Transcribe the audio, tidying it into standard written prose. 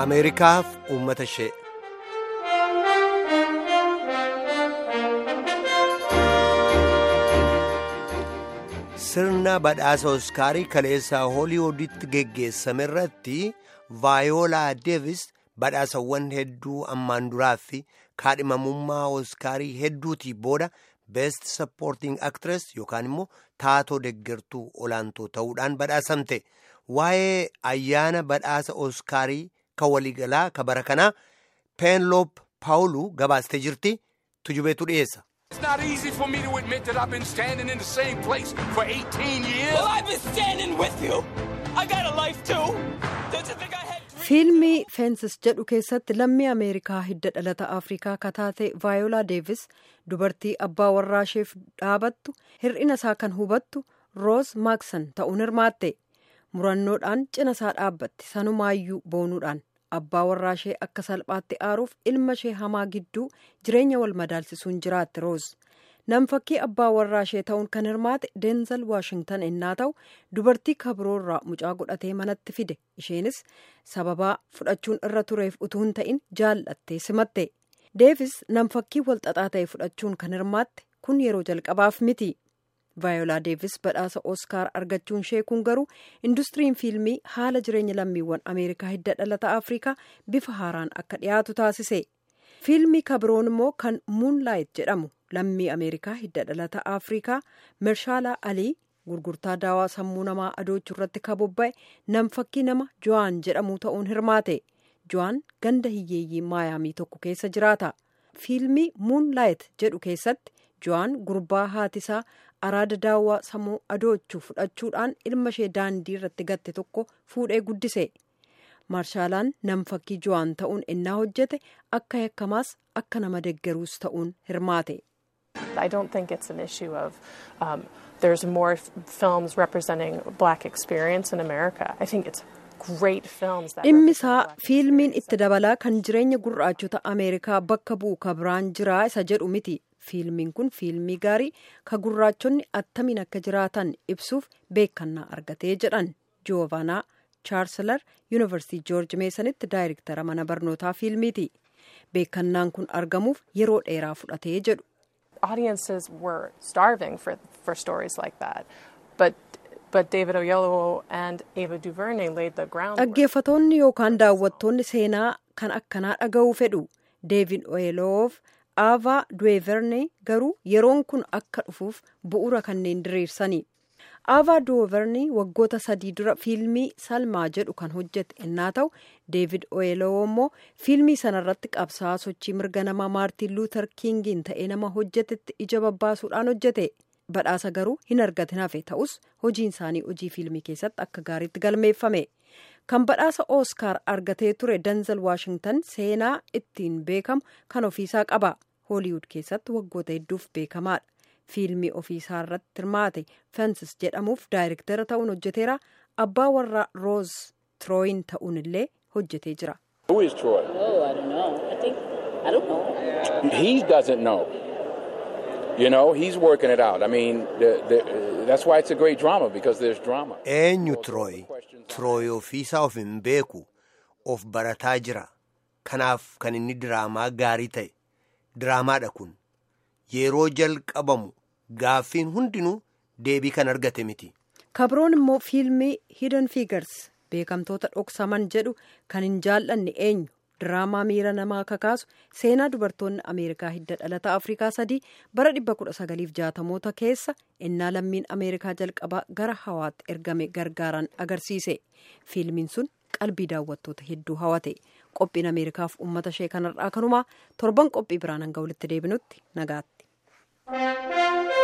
Ameerikaaf uummata ishee. Sirna badhaasa Oskaarii kaleessaa Hooliwuuditti geggeessame irratti Vaayoolaa Deevis badhaasawwan hedduu ammaan duraa fi kaadhimamummaa Oskaarii hedduutii booda Best Supporting Actress yookaan immoo taatoo deggertuu olaantoo ta'uudhaan badhaasamte. Waa'ee ayyaana badhaasa Oskaarii kan waliigalaa kan bara kanaa Peenloop Paawuluu gabaastee jirti. Tujubeetu dhiyeessa. It's not easy for me to admit that I've been standing in the same place for 18 years. Well, I've been standing with you. I got a life too. Don't you think I had dreams? Fiilmii Feensis jedhu keessatti lammii Ameerikaa hidda dhalata Afrikaa kataate Vaayoolaa Deevis dubartii abbaa warraa isheef dhaabattu hir'ina isaa kan hubattu Roos Maaksan ta'uun hirmaatte. Murannoodhaan cina isaa dhaabbatti sanumaayyuu boonuudhaan abbaa warraa ishee akka salphaatti aaruuf ilma ishee hamaa gidduu jireenya wal madaalsisuun jiraatti Roos. Namfakkii abbaa warraa ishee ta'uun kan hirmaate Deenzal Waashingtan innaa ta'u dubartii kabroorraa mucaa godhatee manatti fide isheenis sababaa fudhachuun irra tureef utuu hin ta'in jaallattee simatte. Deevis namfakkii walxaxaa ta'e fudhachuun kan hirmaatte kun yeroo jalqabaaf miti. Vaayoolaa Deevis badhaasa Oskaar argachuun ishee kun garuu industiriin fiilmii haala jireenya lammiiwwan Ameerikaa hidda dhalata Afrikaa bifa haaraan akka dhiyaatu taasise. Fiilmii kabroon immoo kan Moonlight jedhamu lammii Ameerikaa hidda dhalata Afrikaa Mershaala Alii gurgurtaa daawaa sammuu namaa adoochuu irratti kabobba'e namfakkii nama Jo'aan jedhamu ta'uun hirmaate. Jo'aan ganda hiyyeeyyii Maayaamii tokko keessa jiraata. Fiilmii Moonlight jedhu keessatti Jo'aan gurbaa haatisaa araada daawwaa sammuu adoochuu fudhachuudhaan ilma ishee daandii irratti gatte tokko fuudhee guddise. Marshaalaan namfakkii Jo'aan ta'uun innaa hojjete akka yakkamaas akka nama deggeruus ta'uun hirmaate. I don't think it's an issue of there's more films representing black experience in America. I think it's great films that dhimmisaa fiilmiin itti dabalaa kan jireenya gurraachota Ameerikaa bakka bu'u kabiraan jiraa isa jedhu miti. Fiilmiin kun fiilmii gaarii ka gurraachonni attamiin akka jiraatan ibsuuf beekannaa argatee jedhan Joovanaa Chaarselar Yuunivarsiitii Joorji Meesanitti daayirektara mana barnootaa fiilmiiti. Beekannaan kun argamuuf yeroo dheeraa fudhatee jedhu. Audiences were starving for stories like that. But David Oyelowo and Ava DuVernay laid the groundwork. Dhaggeeffatoonni yookaan daawwattoonni seenaa kan akkanaa dhaga'uu fedhu. David Oyelowoof Ava DuVernay garuu yeroon kun akka dhufuuf bu'uura kanneen diriirsanii. Ava DuVernay waggoota 3 dura fiilmii Salmaa jedhu kan hojjete innaa ta'u David Oyelowo immoo fiilmii sanarratti qabsaa'aa sochii mirga namaa Maartin Luuter Kingiin ta'ee nama hojjetetti ija babbaasuudhaan hojjete. Badhaasa garuu hin argatin hafe ta'us hojiin isaanii hojii fiilmii keessatti akka gaariitti galmeeffame. Kan badhaasa Oskaar argatee ture Deenzal Waashingtan seenaa ittiin beekamu kan ofiisaa qaba. Hooliwud keessatti waggoota hedduuf beekamaadha. Fiilmii ofiisaa irratti hirmaate Fensis jedhamuuf daayirektara ta'uun hojjeteera. Abbaa warraa Roos Trooyin ta'uun illee hojjetee jira. Who is Troy? Oh, I don't know. I don't know. He doesn't know. You know, he's working it out. I mean, that's why it's a great drama, because there's drama. Eenyu Trooy? Trooy ofiisaa of hin beeku. Of barataa jira. Kanaaf kan inni diraamaa gaarii ta'e. Diraamaadha kun. Yeroo jalqabamu gaaffiin hundinuu deebii kan argate miti. Kabroon immoo fiilmii Hidden Figures beekamtoota dhoksaman jedhu kan hin jaallanne eenyu diraamaa miira namaa kakaasu seenaa dubartoonni Ameerikaa hidda dhalata Afrikaa 3 bara 1960moota keessa innaa lammiin Ameerikaa jalqabaa gara hawaatti ergame gargaaran agarsiise. Fiilmiin sun qalbii daawwattoota hedduu hawate. Qophiin Ameerikaaf uummata ishee kanarraa kanumaa torban qophii biraan hanga walitti deebinutti nagaatti.